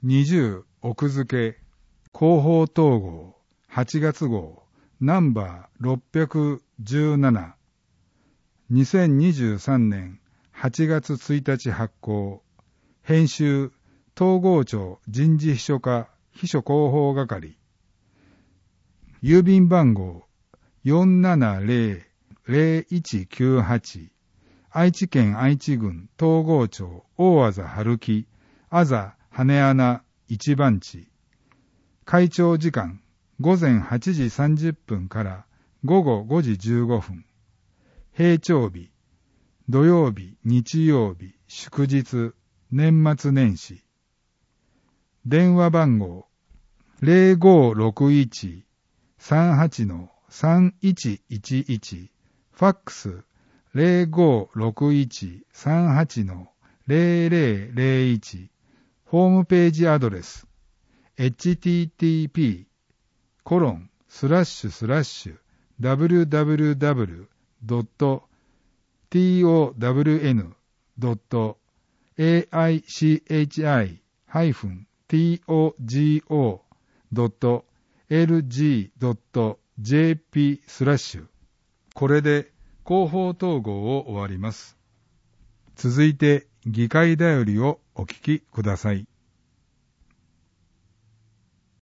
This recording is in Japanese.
20奥付け広報統合8月号ナンバー617 2023年8月1日発行編集統合庁人事秘書課秘書広報係郵便番号 470-0198 愛知県愛知郡東郷町大字春木あざ羽穴一番地開庁時間午前8時30分から午後5時15分閉庁日土曜日日曜日祝日年末年始電話番号 0561-38-3111 ファックス 0561-38-0001 ホームページアドレス http://www.town.aichi-togo.lg.jp これで広報統合を終わります。続いて議会だよりをお聞きください。